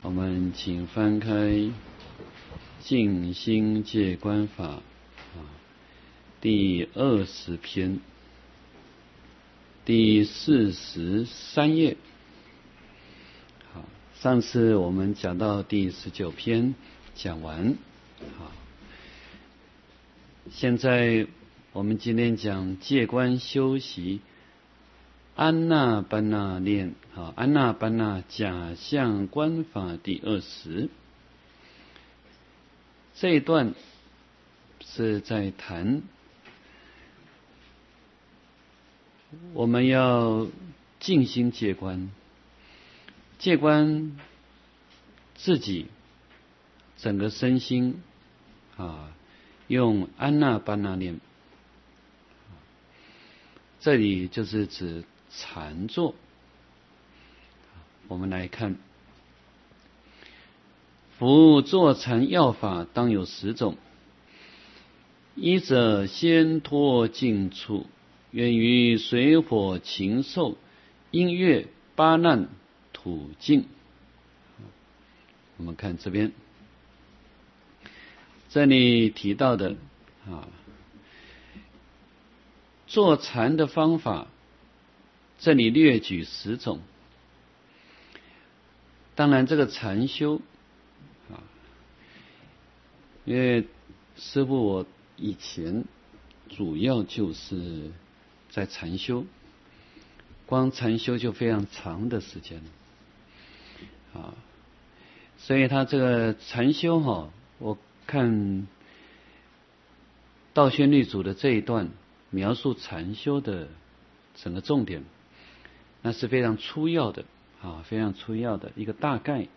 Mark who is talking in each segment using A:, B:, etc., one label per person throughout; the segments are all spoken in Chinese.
A: 我们请翻开《静心戒观法》第20篇，第43页。好，上次我们讲到第19篇讲完，好，现在我们今天讲戒观修习安那般那念，安那般那假相观法第20。这一段是在谈我们要静心戒观，戒观自己整个身心用安那般那念，这里就是指禅坐。我们来看，夫坐禅要法当有10种。一者先脱静处，源于水火禽兽、音乐八难土境。我们看这边，这里提到的坐禅的方法，这里略举10种。当然这个禅修因为师父我以前主要就是在禅修，光禅修就非常长的时间所以他这个禅修我看道宣律祖的这一段描述禅修的整个重点，那是非常粗要的非常粗要的一个大概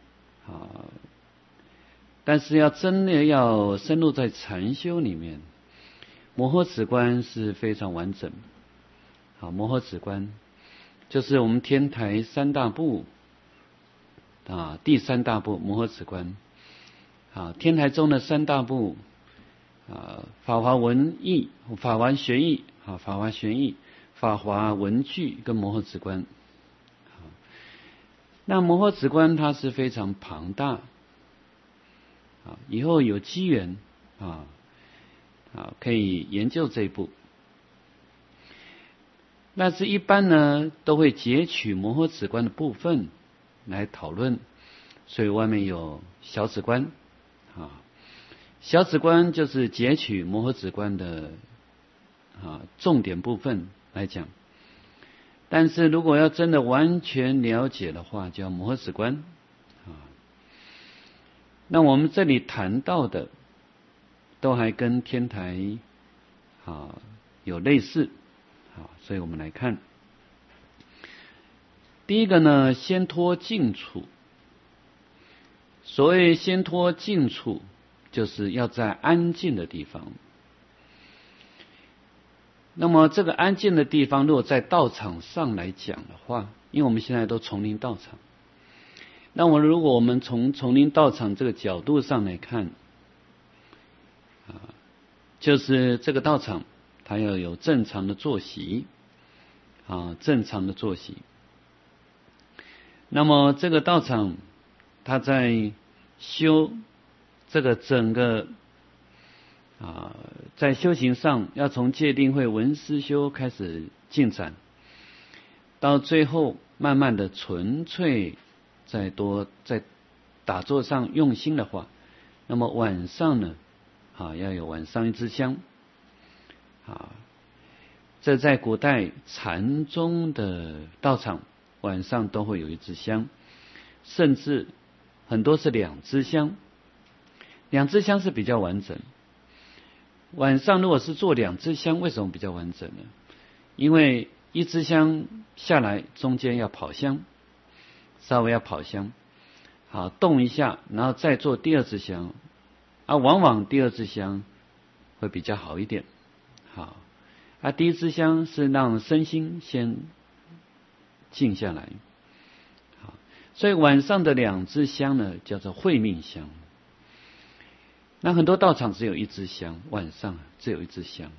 A: 但是要真的要深入在禅修里面，摩诃止观是非常完整。摩诃止观就是我们天台3大部第3大部摩诃止观。天台中的3大部法华文义、法华玄义、法华玄义、法华文具跟摩诃止观。那摩诃止观它是非常庞大，以后有机缘可以研究这一部。但是一般呢都会截取摩诃止观的部分来讨论，所以外面有小止观小止观就是截取摩诃止观的重点部分来讲。但是如果要真的完全了解的话，叫摩诃止观那我们这里谈到的都还跟天台有类似所以我们来看，第一个呢，先脱静处。所谓先脱静处，就是要在安静的地方。那么这个安静的地方，如果在道场上来讲的话，因为我们现在都丛林道场，那么如果我们从丛林道场这个角度上来看就是这个道场它要有正常的作息正常的作息。那么这个道场它在修这个整个在修行上要从戒定慧闻思修开始进展，到最后慢慢的纯粹在打坐上用心的话，那么晚上呢要有晚上一支香这在古代禅宗的道场晚上都会有一支香，甚至很多是2支香，2支香是比较完整。晚上如果是做2支香，为什么比较完整呢？因为1支香下来中间要跑香，稍微要跑香动一下，然后再做第2支香往往第2支香会比较好一点第1支香是让身心先静下来所以晚上的2支香呢叫做慧命香。那很多道场只有1支香，晚上只有1支香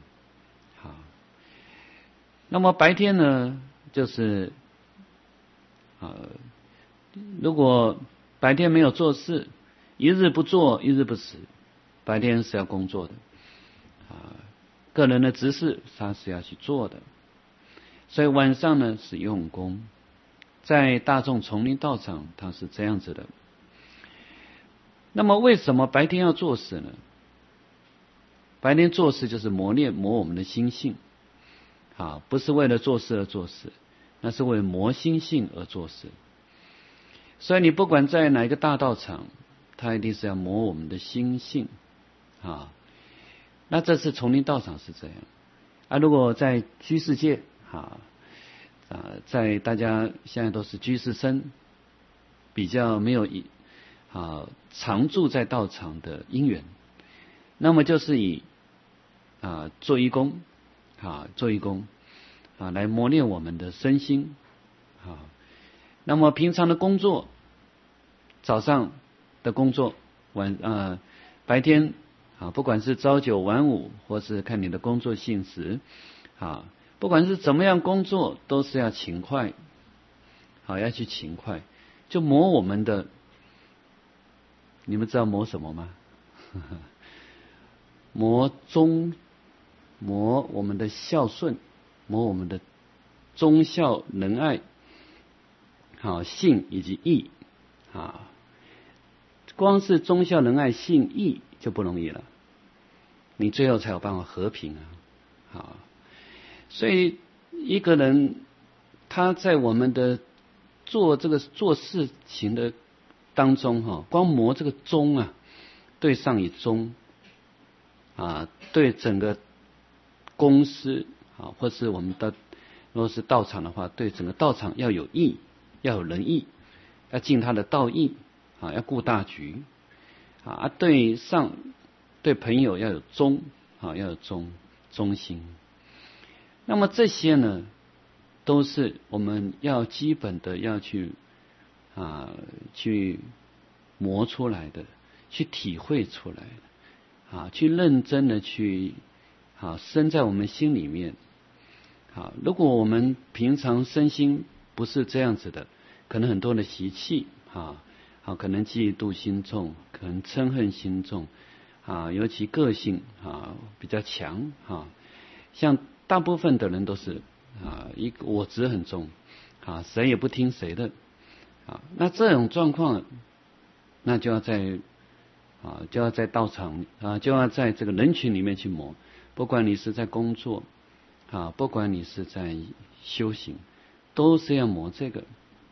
A: 那么白天呢就是如果白天没有做事，一日不做一日不食，白天是要工作的个人的执事他是要去做的，所以晚上呢是用功。在大众丛林道场它是这样子的。那么为什么白天要做事呢？白天做事就是磨我们的心性不是为了做事而做事，那是为了磨心性而做事。所以你不管在哪一个大道场，它一定是要磨我们的心性那这次丛林道场是这样如果在居士界在大家现在都是居士生，比较没有常住在道场的因缘，那么就是以做义工来磨练我们的身心那么平常的工作，早上的工作白天不管是朝九晚五，或是看你的工作性质不管是怎么样工作，都是要勤快要去勤快，就磨我们的，你们知道磨什么吗？磨我们的孝顺，磨我们的忠孝仁爱信以及义光是忠孝仁爱信义就不容易了，你最后才有办法和平所以一个人他在我们的做事情的当中光磨这个忠对上以忠对整个公司或是我们的如果是道场的话，对整个道场要有义，要有仁义，要尽他的道义要顾大局对朋友要有忠要有忠心。那么这些呢，都是我们要基本的要去磨出来的，去体会出来的去认真的去生在我们心里面如果我们平常身心不是这样子的，可能很多的习气可能嫉妒心重，可能嗔恨心重尤其个性比较强像大部分的人都是一个我执很重谁也不听谁的那这种状况，那就要在道场就要在这个人群里面去磨，不管你是在工作不管你是在修行，都是要磨这个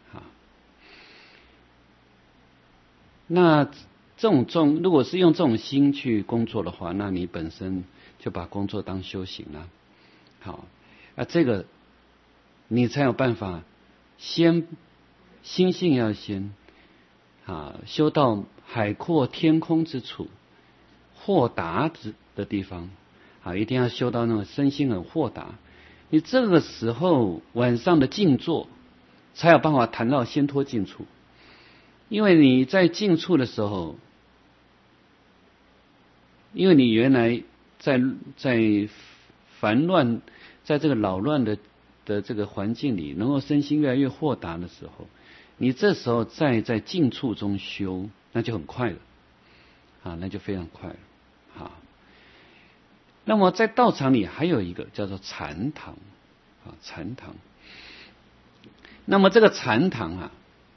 A: 那这种如果是用这种心去工作的话，那你本身就把工作当修行了这个你才有办法先心性要先修到海阔天空之处，豁达的地方一定要修到那个身心很豁达。你这个时候晚上的静坐才有办法谈到先脱静处，因为你在静处的时候，因为你原来在烦乱，在这个扰乱的这个环境里，能够身心越来越豁达的时候，你这时候在静处中修，那就很快了那就非常快了那么在道场里还有一个叫做禅堂禅堂。那么这个禅堂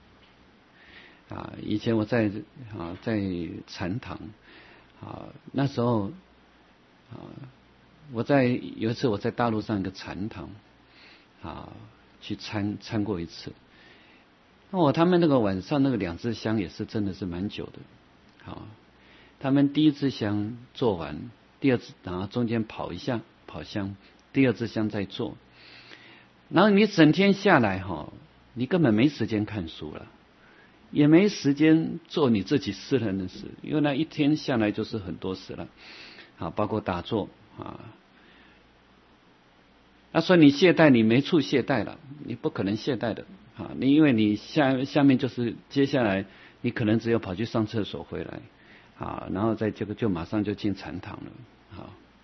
A: 以前我在禅堂那时候有一次我在大陆上一个禅堂去参过一次。那他们那个晚上那个2支香也是真的是蛮久的他们第1支香做完，第2支然后中间跑香，第2支香再做，然后你整天下来你根本没时间看书了，也没时间做你自己私人的事，因为那一天下来就是很多事了包括打坐那说你懈怠，你没处懈怠了，你不可能懈怠的你因为你下面就是接下来你可能只有跑去上厕所回来然后在这个就马上就进禅堂了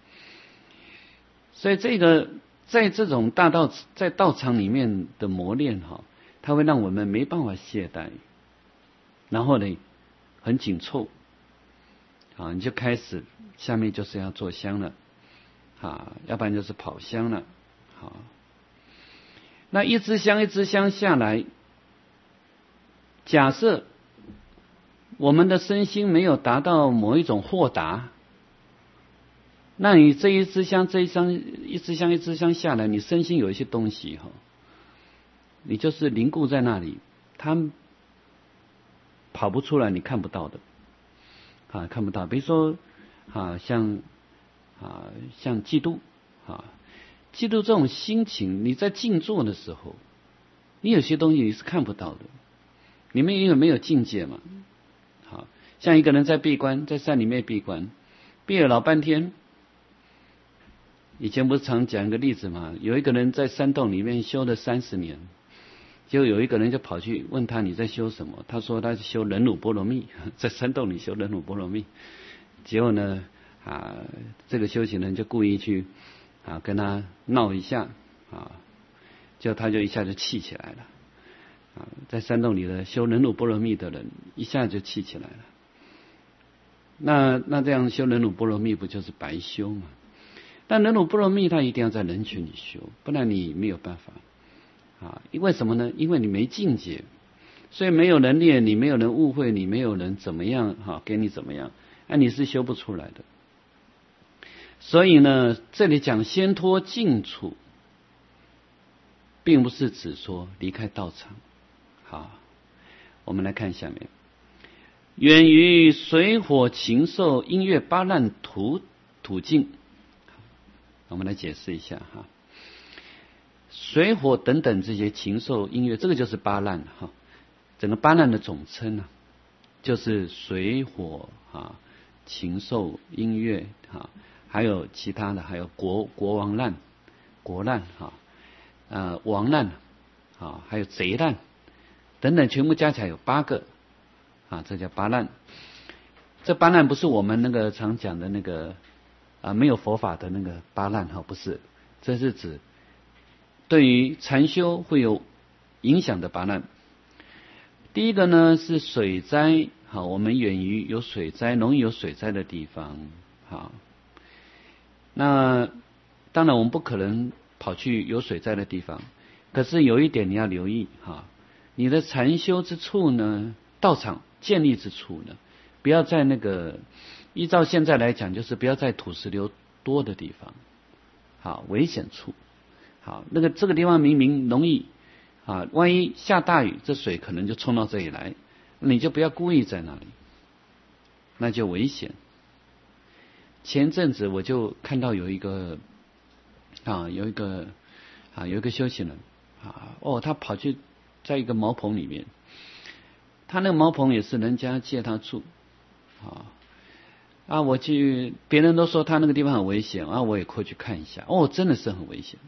A: 所以这个在这种在道场里面的磨练它会让我们没办法懈怠， 然后呢很紧凑，你就开始下面就是要做香了，要不然就是跑香了，那一支香下来，假设我们的身心没有达到某一种豁达，那你这一支香下来，你身心有一些东西你就是凝固在那里，它跑不出来，你看不到的，看不到。比如说像嫉妒，嫉妒这种心情，你在静坐的时候，你有些东西你是看不到的，你们因为没有境界嘛。像一个人在闭关，在山里面闭关，闭了老半天。以前不是常讲一个例子嘛，有一个人在山洞里面修了30年，就有一个人就跑去问他，你在修什么？他说他是修忍辱波罗蜜，在山洞里修忍辱波罗蜜。结果呢这个修行人就故意去跟他闹一下结果他就一下就气起来了在山洞里的修忍辱波罗蜜的人一下就气起来了。那这样修忍辱波罗蜜不就是白修吗？但忍辱波罗蜜他一定要在人群里修，不然你没有办法因为什么呢？因为你没境界，所以没有人念你，没有人误会你，没有人怎么样给你怎么样，你是修不出来的。所以呢，这里讲先脱净处，并不是指说离开道场。好，我们来看下面，远于水火禽兽音乐八难途径。我们来解释一下水火等等这些禽兽音乐，这个就是八难整个八难的总称就是水火禽兽音乐还有其他的，还有国王难、国难王难还有贼难等等，全部加起来有8个这叫八难。这八难不是我们那个常讲的那个没有佛法的那个八难不是，这是指对于禅修会有影响的八难。第一个呢是水灾，我们远于有水灾，容易有水灾的地方那当然我们不可能跑去有水灾的地方，可是有一点你要留意你的禅修之处呢，道场建立之处呢，不要在那个依照现在来讲，就是不要在土石流多的地方危险处这个地方明明容易万一下大雨，这水可能就冲到这里来，你就不要故意在那里，那就危险。前阵子我就看到有一个修行人他跑去在一个茅棚里面，他那个茅棚也是人家借他住我去，别人都说他那个地方很危险我也过去看一下，真的是很危险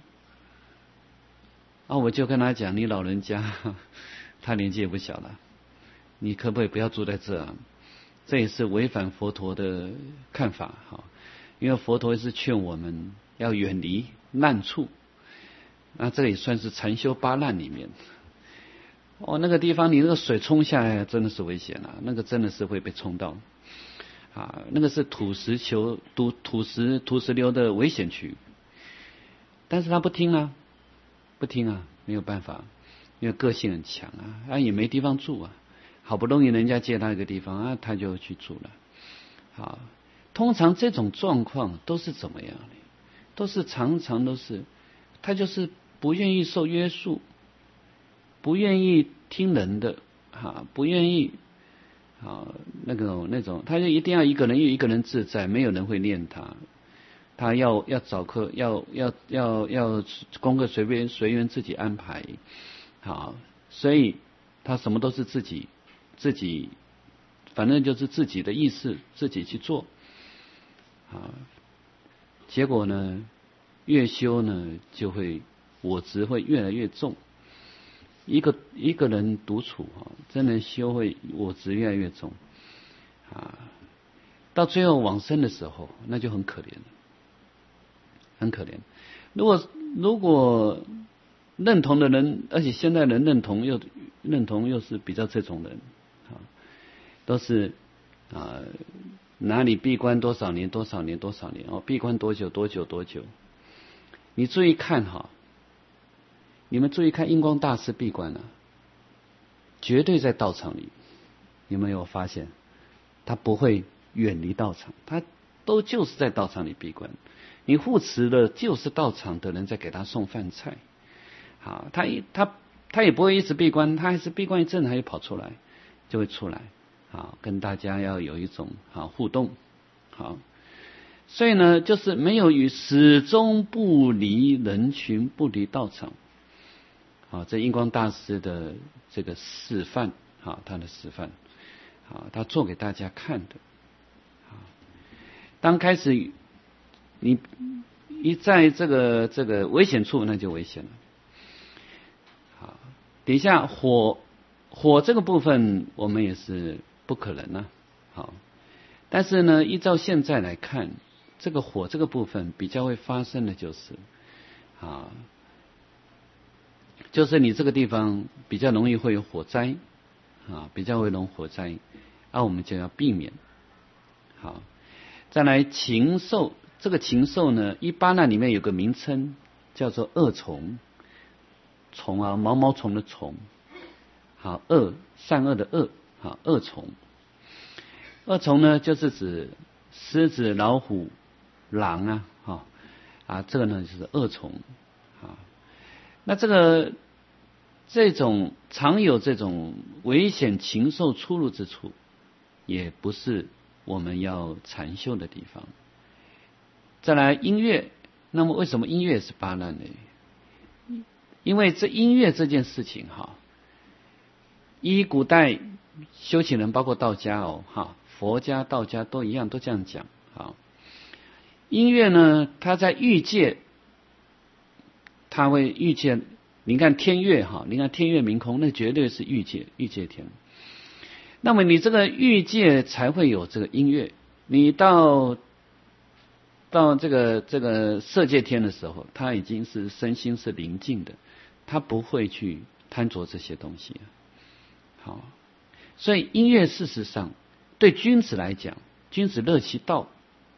A: 我就跟他讲，你老人家他年纪也不小了，你可不可以不要住在这这也是违反佛陀的看法因为佛陀是劝我们要远离难处，那这也算是禅修八难里面那个地方你那个水冲下来真的是危险那个真的是会被冲到那个是土石流的危险区，但是他不听没有办法，因为个性很强也没地方住好不容易人家借他一个地方他就去住了通常这种状况都是怎么样的？都是常常都是他就是不愿意受约束，不愿意听人的不愿意那种他就一定要一个人，因为一个人自在，没有人会念他要早课，要功课随缘自己安排所以他什么都是自己反正就是自己的意识自己去做结果呢越修呢就会我执会越来越重，一个人独处真的修会我执越来越重到最后往生的时候那就很可怜了，很可怜。如果认同的人，而且现在人认同又是比较这种人都是哪里闭关多少年多少年多少年哦，闭关多久多久多久。你注意看哈，你们注意看印光大师闭关绝对在道场里。你们有发现，他不会远离道场，他都就是在道场里闭关。你护持的就是道场的人在给他送饭菜。好，他也不会一直闭关，他还是闭关一阵他又跑出来，就会出来。好，跟大家要有一种互动。好，所以呢，就是没有始终不离人群，不离道场。好，这印光大师的这个示范，好，他的示范，好，他做给大家看的。好，当开始你一在这个危险处，那就危险了。好，底下火这个部分我们也是不可能好，但是呢，依照现在来看，这个火这个部分比较会发生的就是你这个地方比较容易会有火灾比较会容易火灾，我们就要避免。好，再来禽兽，这个禽兽呢，一般里面有个名称叫做恶虫，毛毛虫的虫。好，善恶的恶，好，恶虫。恶虫呢，就是指狮子、老虎、狼这个呢就是恶虫。那这种常有这种危险禽兽出入之处，也不是我们要禅修的地方。再来音乐，那么为什么音乐是八难呢？因为这音乐这件事情依古代修行人，包括道家佛家、道家都一样，都这样讲。音乐呢，它在欲界，它会欲界。你看天乐你看天乐明空，那绝对是欲界天。那么你这个欲界才会有这个音乐。你到这个色界天的时候，他已经是身心是宁静的，他不会去贪着这些东西。好，所以音乐事实上对君子来讲，君子乐其道。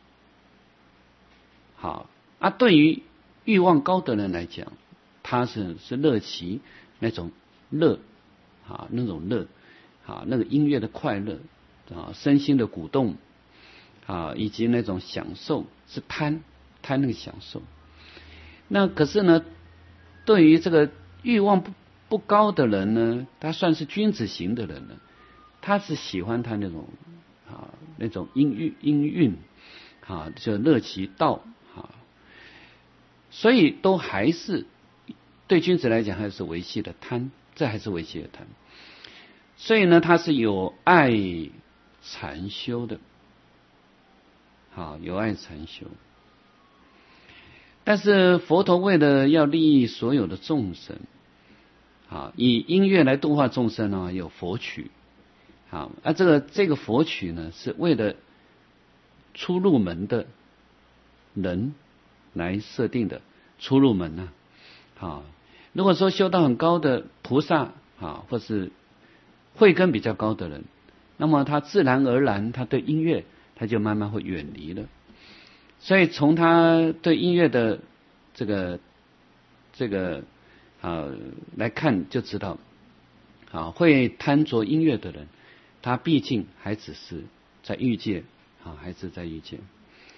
A: 好对于欲望高的人来讲，他是乐其那种乐那种乐那个音乐的快乐身心的鼓动以及那种享受，是贪那个享受。那可是呢，对于这个欲望不高的人呢，他算是君子型的人呢，他是喜欢他那种音韵就乐其道所以都还是对君子来讲还是维系的贪，这还是维系的贪。所以呢，他是有爱禅修的，有爱禅修。但是佛陀为了要利益所有的众生以音乐来度化众生有佛曲这个佛曲呢，是为了出入门的人来设定的。出入门如果说修到很高的菩萨或是慧根比较高的人，那么他自然而然他对音乐他就慢慢会远离了。所以从他对音乐的这个来看就知道会贪着音乐的人，他毕竟还只是在欲界还是在欲界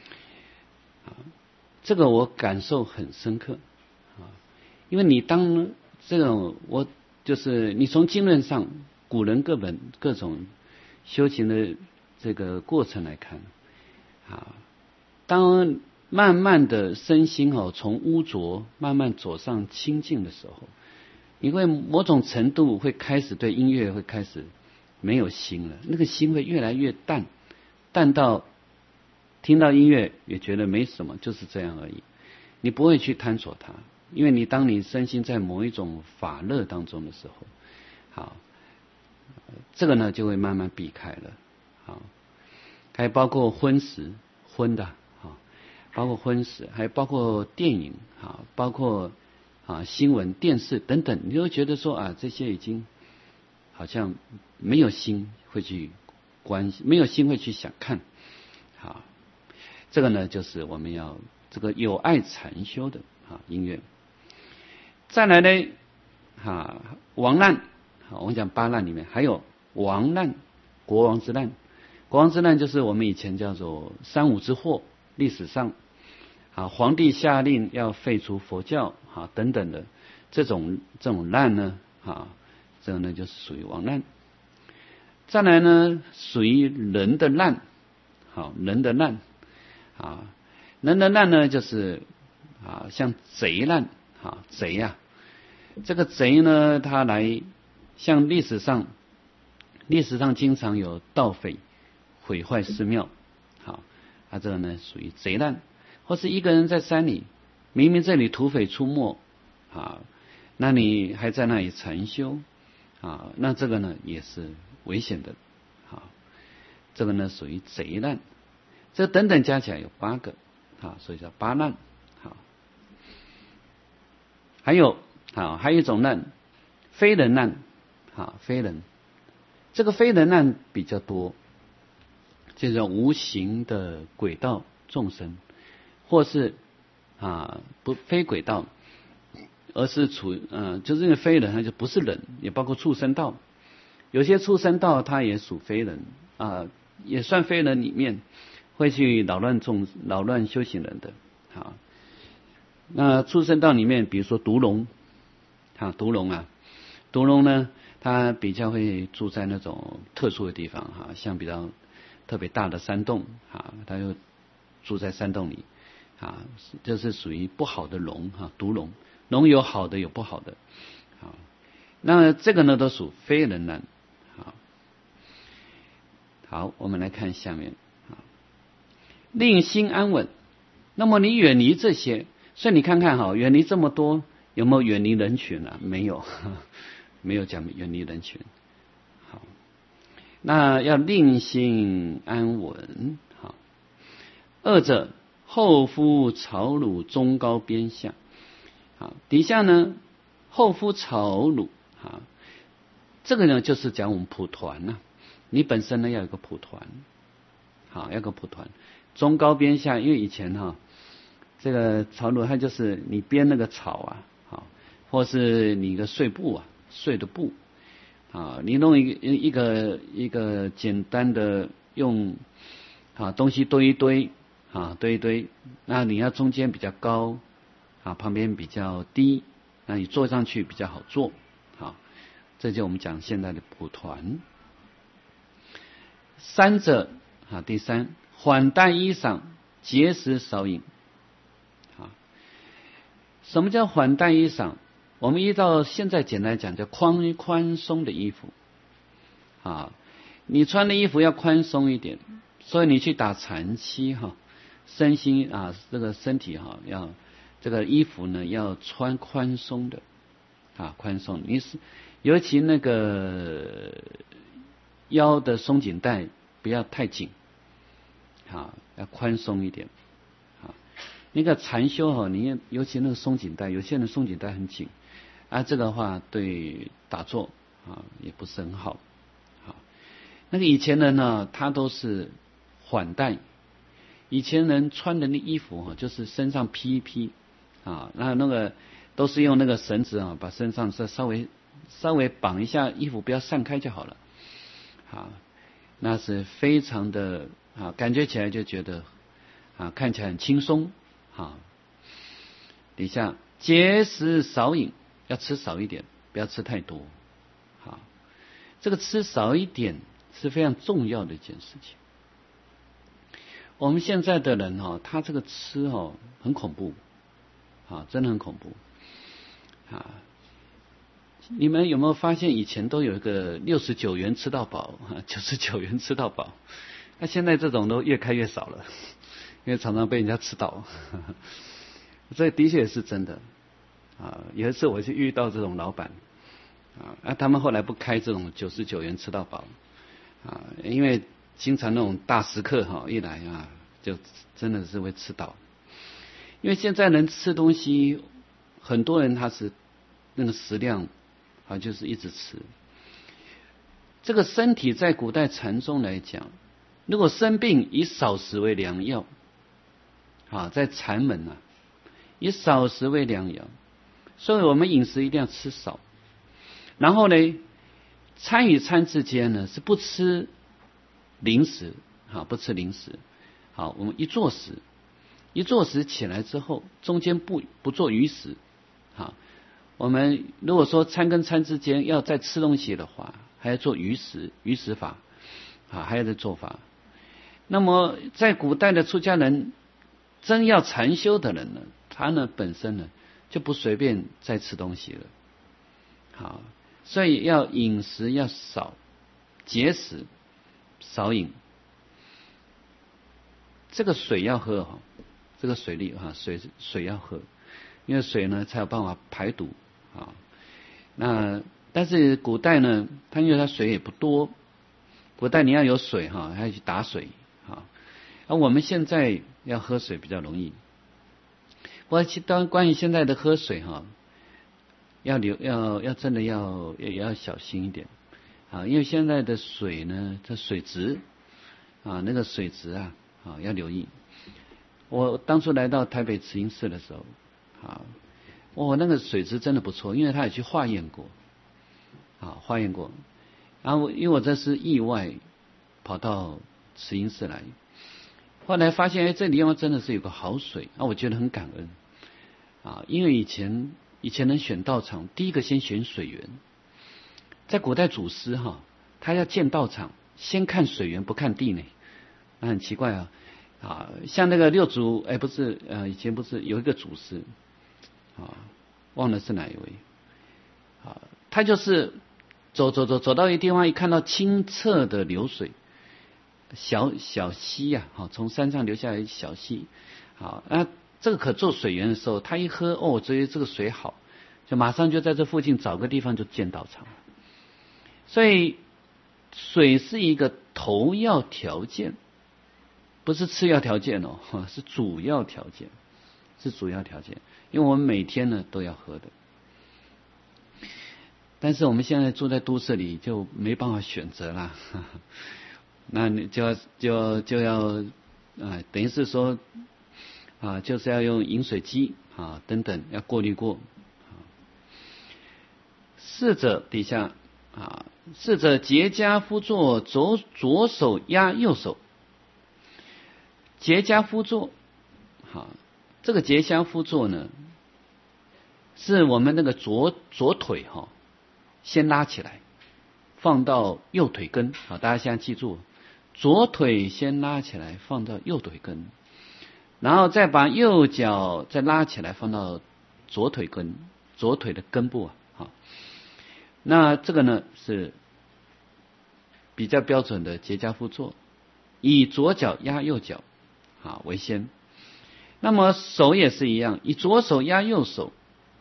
A: 这个我感受很深刻因为你当这种就是你从经论上古人各种修行的这个过程来看当慢慢的身心从污浊慢慢走上清净的时候，你会某种程度会开始对音乐会开始没有心了，那个心会越来越淡到听到音乐也觉得没什么，就是这样而已。你不会去探索它，因为当你身心在某一种法乐当中的时候，这个呢就会慢慢避开了。还包括荤食的包括荤食，还包括电影包括新闻电视等等，你会觉得说这些已经好像没有心会去关系，没有心会去想看。好，这个呢就是我们要这个有爱禅修的因缘。再来呢王难，我们讲八难里面还有王难，国王之难。国王之难就是我们以前叫做三武之祸，历史上皇帝下令要废除佛教等等的这种难呢这个呢就是属于王难。再来呢属于人的难，人的难人的难呢就是像贼难贼这个贼呢他来像历史上经常有盗匪毁坏寺庙，这个呢属于贼难。或是一个人在山里，明明这里土匪出没那你还在那里禅修那这个呢也是危险的这个呢属于贼难。这等等加起来有8个所以叫八难。还有一种难，非人难非人，这个非人难比较多，就叫无形的鬼道众生，或是不非鬼道，而是就是因为非人，它就不是人，也包括畜生道。有些畜生道它也属非人也算非人里面会去扰乱修行人的那畜生道里面，比如说毒龙毒龙呢，它比较会住在那种特殊的地方像比较特别大的山洞它就住在山洞里这是属于不好的龙毒龙。龙有好的有不好的那这个呢都属非人难。好，我们来看下面令心安稳。那么你远离这些，所以你看看远离这么多，有没有远离人群没有没有讲远离人群。好，那要令心安稳。二者后夫朝鲁中高边下。底下呢后夫朝鲁这个呢就是讲我们蒲团你本身呢要有个蒲团要有个蒲团。中高边下，因为以前这个朝鲁它就是你编那个草或是你个碎布碎的布你弄一个简单的用东西堆一堆堆一堆，那你要中间比较高旁边比较低，那你坐上去比较好坐这就我们讲现在的蒲团。三者第三，缓带衣裳，节食少饮。什么叫缓带衣裳？我们依照现在简单讲叫宽松的衣服你穿的衣服要宽松一点，所以你去打禅期身心这个身体要这个衣服呢要穿宽松的宽松。你是尤其那个腰的松紧带不要太紧要宽松一点那个禅修你尤其那个松紧带，有些人松紧带很紧这个的话对打坐也不是很好那个以前人呢他都是缓带，以前人穿的那衣服就是身上披一披那个都是用那个绳子把身上稍微绑一下，衣服不要散开就好了那是非常的感觉起来就觉得看起来很轻松底下节食少饮，要吃少一点，不要吃太多这个吃少一点是非常重要的一件事情。我们现在的人他这个吃很恐怖真的很恐怖你们有没有发现以前都有一个69元吃到饱99元吃到饱，那现在这种都越开越少了，因为常常被人家吃倒这的确是真的有一次我就遇到这种老板他们后来不开这种99元吃到饱因为经常那种大食客一来就真的是会吃倒。因为现在人吃东西，很多人他是那个食量就是一直吃。 这个身体在古代禅宗来讲，如果生病以少食为良药，在禅门啊，以少食为良药，所以我们饮食一定要吃少。然后呢，餐与餐之间呢是不吃零食，不吃零食。好，我们一坐食起来之后，中间不做余食。好，我们如果说餐跟餐之间要再吃东西的话，还要做余食法，还要再做法。那么在古代的出家人，真要禅修的人呢，他呢本身呢就不随便再吃东西了。好，所以要饮食要少，节食，少饮。这个水要喝这个水力水要喝，因为水呢才有办法排毒啊。那但是古代呢，因为它水也不多，古代你要有水还要去打水而我们现在要喝水比较容易。当然关于现在的喝水要真的也要小心一点因为现在的水呢，这水质那个水质要留意。我当初来到台北慈英寺的时候那个水质真的不错，因为他也去化验过然后因为我这是意外跑到慈英寺来，后来发现这里地方真的是有个好水我觉得很感恩因为以前人选道场，第一个先选水源。在古代祖师他要建道场，先看水源不看地呢，那很奇怪像那个六祖不是以前不是有一个祖师忘了是哪一位他就是走到一个地方，一看到清澈的流水，小溪从山上流下来小溪这个可做水源的时候，他一喝觉得这个水好，就马上就在这附近找个地方就建道场。所以水是一个头要条件，不是次要条件是主要条件，因为我们每天呢都要喝的。但是我们现在住在都市里就没办法选择啦，那你就要等于是说就是要用饮水机等等要过滤过。侍者底下侍者结跏趺坐，左手压右手。结跏趺坐这个结跏趺坐呢，是我们那个左腿先拉起来，放到右腿根大家现在记住，左腿先拉起来放到右腿根，然后再把右脚再拉起来放到左腿的根部那这个呢是比较标准的结跏趺坐，以左脚压右脚为先。那么手也是一样，以左手压右手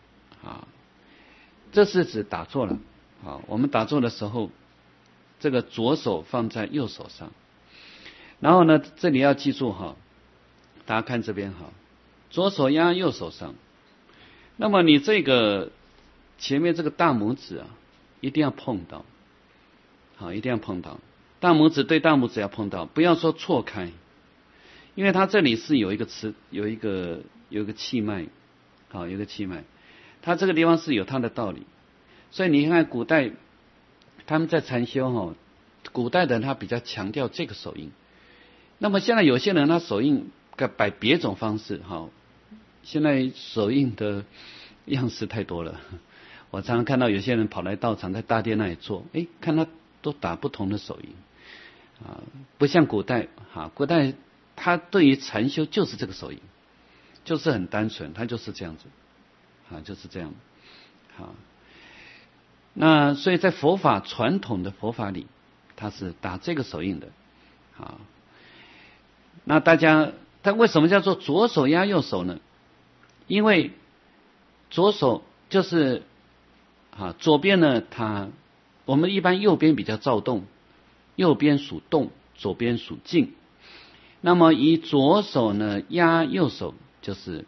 A: 这是指打坐了我们打坐的时候，这个左手放在右手上，然后呢这里要记住大家看这边左手压右手上，那么你这个前面这个大拇指一定要碰到一定要碰到，大拇指对大拇指要碰到，不要说错开，因为它这里是有一个气脉有一个气脉，它这个地方是有它的道理。所以你看古代他们在禅修古代的人他比较强调这个手印，那么现在有些人他手印摆别种方式现在手印的样式太多了，我常常看到有些人跑来道场在大殿那里坐，看他都打不同的手印不像古代古代他对于禅修就是这个手印，就是很单纯，他就是这样子就是这样那所以在佛法传统的佛法里，他是打这个手印的那他为什么叫做左手压右手呢？因为左手就是左边呢我们一般右边比较躁动，右边属动，左边属静。那么以左手呢压右手，就是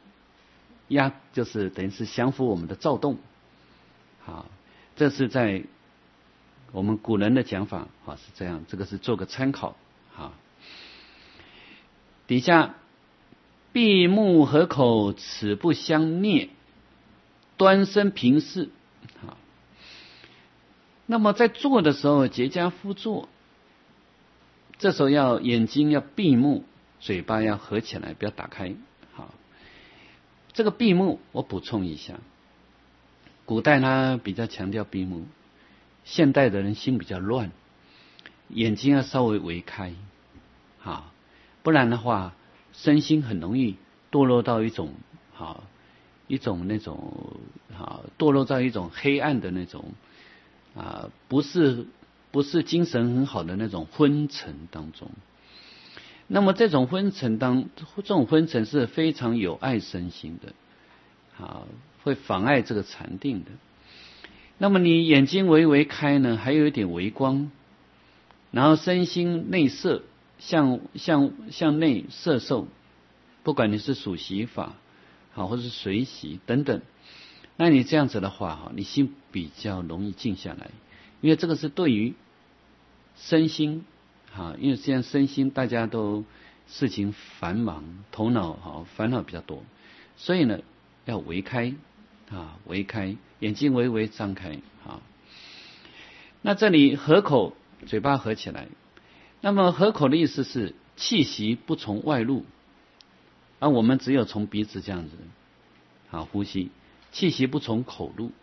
A: 等于是降服我们的躁动这是在我们古人的讲法啊是这样，这个是做个参考啊。底下闭目合口，齿不相啮，端身平视啊。那么在坐的时候，结跏趺坐，这时候眼睛要闭目，嘴巴要合起来，不要打开。好，这个闭目我补充一下，古代他比较强调闭目，现代的人心比较乱，眼睛要稍微微开，好，不然的话，身心很容易堕落到一种那种堕落到一种黑暗的那种不是精神很好的那种昏沉当中。那么这种昏沉是非常有碍身心的，会妨碍这个禅定的。那么你眼睛微微开呢，还有一点微光，然后身心内摄，向内摄受，不管你是数息法或是随息等等，那你这样子的话你心比较容易静下来，因为这个是对于身心因为现在身心大家都事情繁忙，头脑烦恼比较多，所以呢要微开微开，眼睛微微张开那这里合口，嘴巴合起来。那么合口的意思是气息不从外入，我们只有从鼻子这样子呼吸，气息不从口入。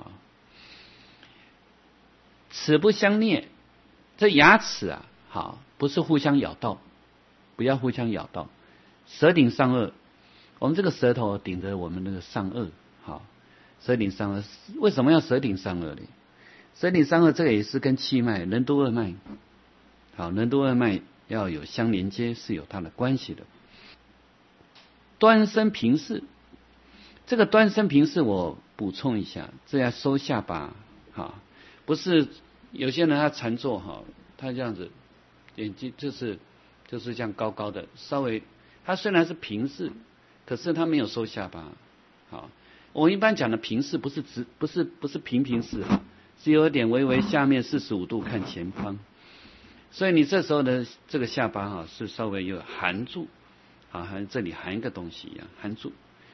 A: 齿不相啮，这牙齿不是互相咬到，不要互相咬到。舌顶上颚，我们这个舌头顶着我们那个上颚，舌顶上颚，为什么要舌顶上颚呢？舌顶上颚这个也是跟气脉任督二脉，任督二脉要有相连接，是有它的关系的。端身平视，这个端身平视我补充一下，这要收下巴不是有些人他禅坐他这样子眼睛就是这样高高的，稍微他虽然是平视，可是他没有收下巴。我一般讲的平视不是平视是有点微微下面45度看前方，所以你这时候的这个下巴是稍微有含住含这里含一个东西一样含住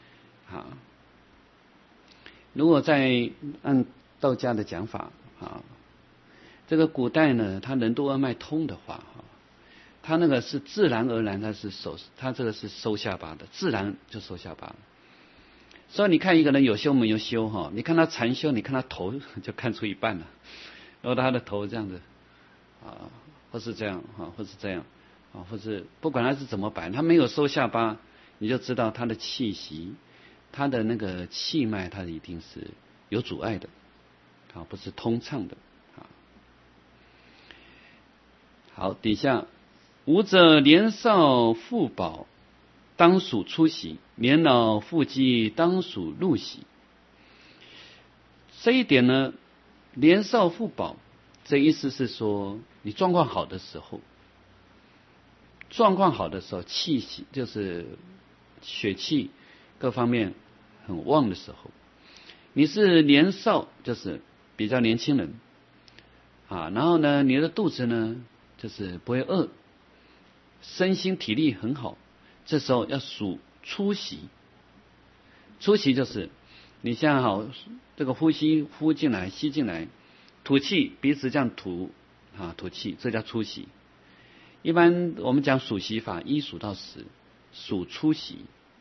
A: 如果再按道家的讲法这个古代呢，他任督二脉通的话他那个是自然而然，他这个是收下巴的，自然就收下巴了。所以你看一个人有修没有修你看他禅修，你看他头就看出一半了。如果他的头这样子或是这样或是这样或是不管他是怎么摆，他没有收下巴，你就知道他的气息，他的那个气脉，他一定是有阻碍的不是通畅的好，底下吾者年少父宝，当属出息；年老父饥，当属入息。这一点呢，年少父宝，这意思是说，你状况好的时候，气息就是血气各方面很旺的时候，你是年少，就是比较年轻人然后呢，你的肚子呢就是不会饿，身心体力很好，这时候要数出息。出息就是你像这个呼吸，呼进来吸进来，吐气鼻子这样吐气，这叫出息。一般我们讲数息法，1数到10，数出息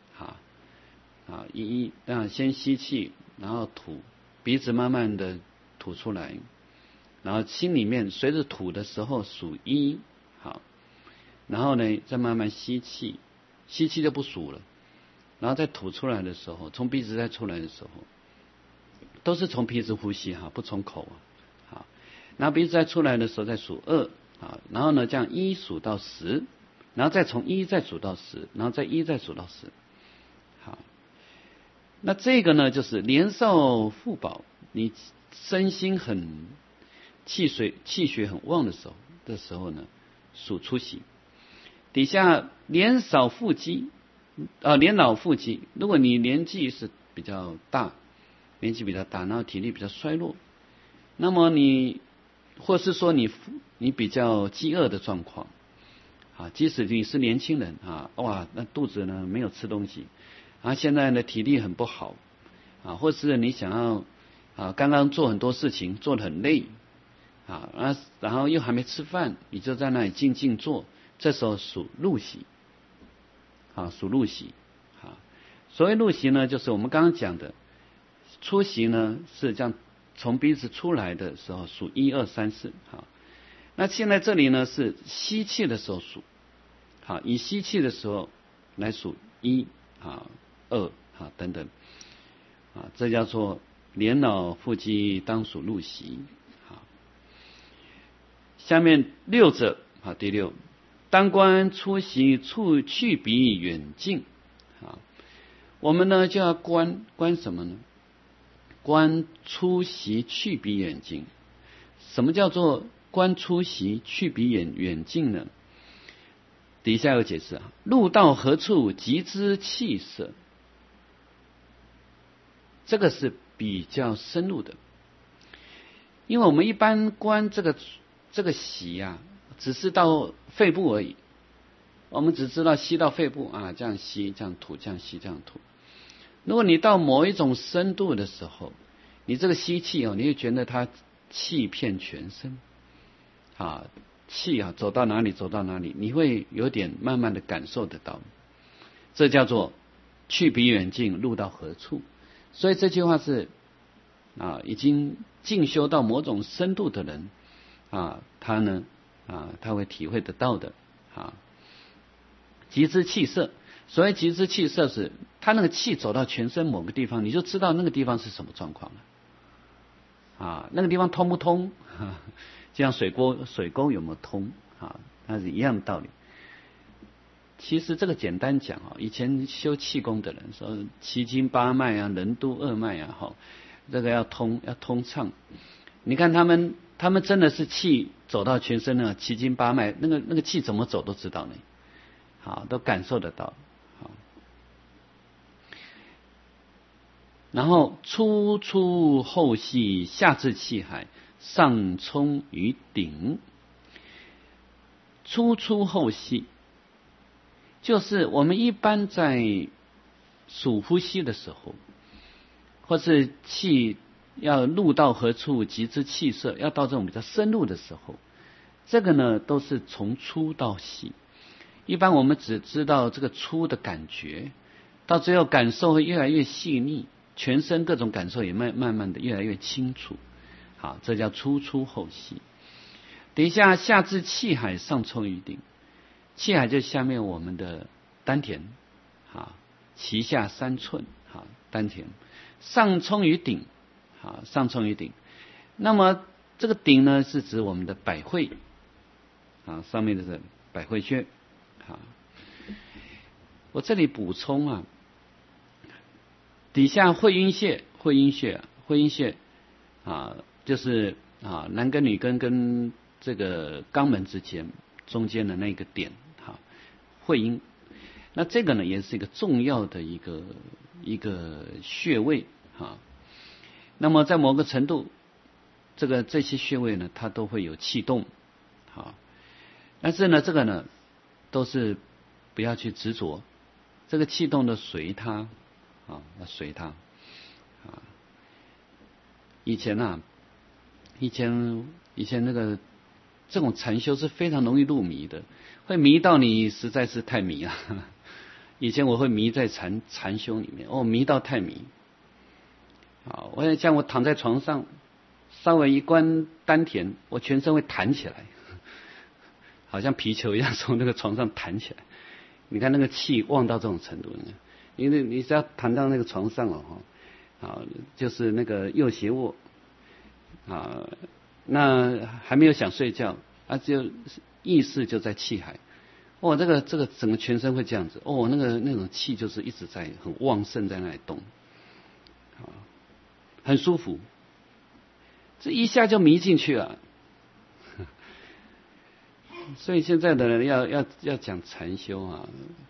A: 先吸气，然后吐，鼻子慢慢的吐出来，然后心里面随着吐的时候数1，然后呢再慢慢吸气，吸气就不数了，然后再吐出来的时候，从鼻子再出来的时候，都是从鼻子呼吸不从口然后鼻子再出来的时候再数2然后呢这样1数到10，然后再从1再数到10，然后再1再数到10。那这个呢就是年少父宝，你身心很气血很旺的时候，这时候呢数出息。底下年少父饥年老父饥，如果你年纪是比较大，然后体力比较衰弱，那么你或是说你比较饥饿的状况啊，即使你是年轻人啊，哇，那肚子呢没有吃东西啊，现在呢体力很不好啊，或是你想要啊，刚刚做很多事情做得很累啊，然后又还没吃饭，你就在那里静静坐，这时候属怒习啊，属怒习啊。所谓怒习呢，就是我们刚刚讲的出习呢，是这样从鼻子出来的时候数1、2、3、4啊。那现在这里呢是吸气的时候数，好，以吸气的时候来数1啊、2啊等等啊，这叫做年老腹肌当属怒习。好，下面6者啊，第6，当观出习处去彼远近啊，我们呢就要观什么呢？观出习去彼远近。什么叫做观出习去彼远近呢？底下有解释啊，入到何处即知气色，这个是比较深入的。因为我们一般观这个息啊，只是到肺部而已，我们只知道吸到肺部啊，这样吸这样吐，这样吸这样吐。如果你到某一种深度的时候，你这个吸气哦，你会觉得它气遍全身啊，气啊走到哪里走到哪里，你会有点慢慢的感受得到，这叫做去彼远近，入到何处。所以这句话是啊，已经进修到某种深度的人啊，他呢啊，他会体会得到的啊。即知气色，所谓即知气色是，他那个气走到全身某个地方，你就知道那个地方是什么状况了。啊，那个地方通不通？就像水沟有没有通？啊，那是一样的道理。其实这个简单讲啊，以前修气功的人说7经8脉啊，任督2脉啊，哈，这个要通畅。你看他们真的是气走到全身呢，7经8脉，那个气怎么走都知道呢，好，都感受得到。好，然后出后息，下至气海，上冲于顶。出后息，就是我们一般在数呼吸的时候，或是气要入到何处即知气色，要到这种比较深入的时候，这个呢都是从出到细。一般我们只知道这个出的感觉，到最后感受会越来越细腻，全身各种感受也慢慢的越来越清楚。好，这叫出后细。等一下下至气海，上冲于顶。气海就是下面我们的丹田，啊，脐下3寸，啊，丹田，上冲于顶，啊，上冲于顶。那么这个顶呢，是指我们的百会，啊，上面的是百会穴，啊。我这里补充啊，底下会阴穴，啊，就是啊男根女根跟这个肛门之间中间的那个点，哈，会阴。那这个呢，也是一个重要的一个穴位，哈。那么在某个程度，这些穴位呢，它都会有气动，好。但是呢，这个呢，都是不要去执着，这个气动的随它，啊，要随它，啊。以前那个这种禅修是非常容易入迷的，会迷到你实在是太迷了。以前我会迷在禅修里面，迷到太迷。啊，我像我躺在床上，稍微一关丹田，我全身会弹起来，好像皮球一样从那个床上弹起来。你看那个气旺到这种程度，因为你只要躺到那个床上了哈，啊，就是那个右斜卧，啊，那还没有想睡觉啊，就意识就在气海。这个整个全身会这样子，那种气就是一直在很旺盛在那里动，啊，很舒服，这一下就迷进去了。所以现在的人要讲禅修啊，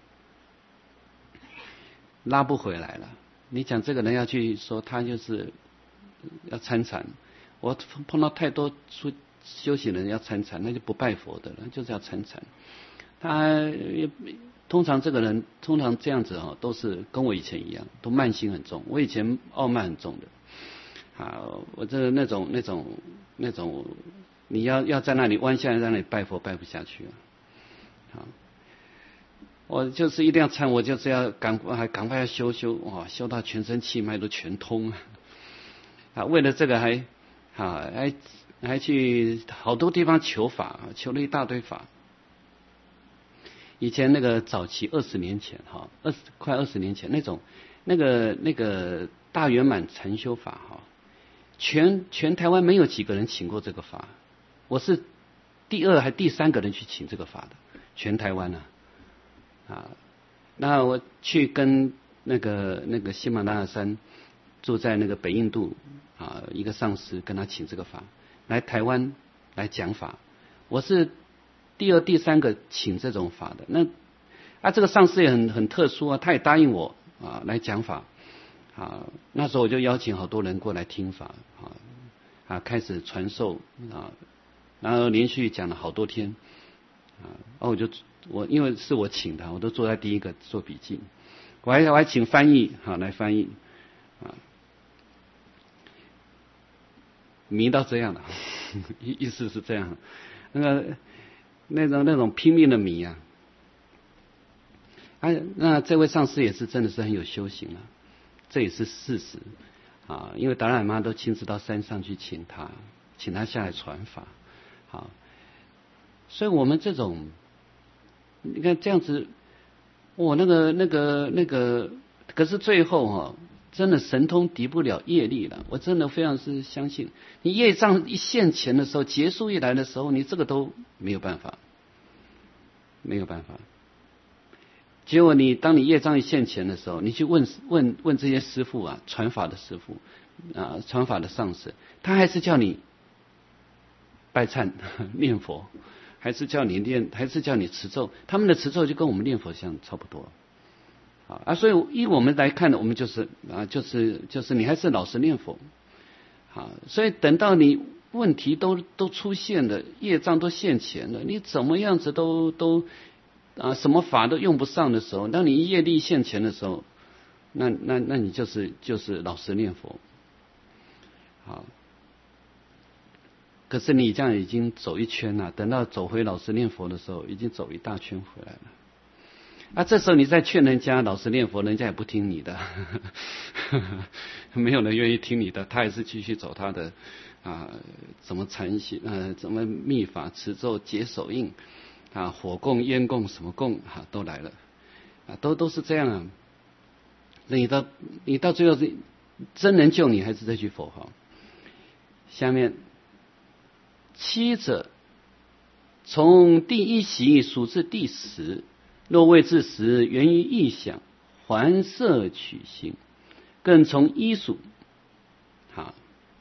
A: 拉不回来了。你讲这个人要去说他就是要参禅，我碰到太多修行人要参禅，那就不拜佛的了，就是要参禅。他通常这个人通常这样子都是跟我以前一样，都慢心很重。我以前傲慢很重的，我这那种，你要在那里弯下来在那里拜佛拜不下去我就是一定要参，我就是要赶快要修，修到全身气脉都全通为了这个还去好多地方求法，求了一大堆法。以前那个早期20年前快20年前那个大圆满禅修法全台湾没有几个人请过这个法，我是第2还第3个人去请这个法的，全台湾那我去跟那个喜马拉雅山住在那个北印度一个上师跟他请这个法来台湾来讲法，我是第2第3个请这种法的。那这个上师也很特殊他也答应我来讲法那时候我就邀请好多人过来听法开始传授然后连续讲了好多天我因为是我请的，我都坐在第1个做笔记，我还请翻译来翻译迷到这样的意思是这样，那种拼命的迷那这位上师也是真的是很有修行这也是事实因为达赖喇嘛都亲自到山上去请他下来传法所以我们这种你看这样子那个可是最后真的神通敌不了业力了，我真的非常是相信，你业障一现前的时候，结束一来的时候，你这个都没有办法。结果当你业障一现前的时候，你去问这些师父传法的师父传法的上师，他还是叫你拜忏念佛，还是叫你持咒，他们的持咒就跟我们念佛像差不多所以依我们来看呢，我们就是你还是老实念佛所以等到你问题都出现了，业障都现前了，你怎么样子都什么法都用不上的时候，当你业力现前的时候，那你就是老实念佛可是你这样已经走一圈了，等到走回老实念佛的时候，已经走一大圈回来了这时候你再劝人家老实念佛，人家也不听你的没有人愿意听你的，他还是继续走他的怎么禅行怎么密法持咒解手印火供烟供什么供都来了都是这样那你到最后是真能救你，还是这句佛号。下面七者从第1习数至第10，若未至10，源于意想，还摄取心，更从依数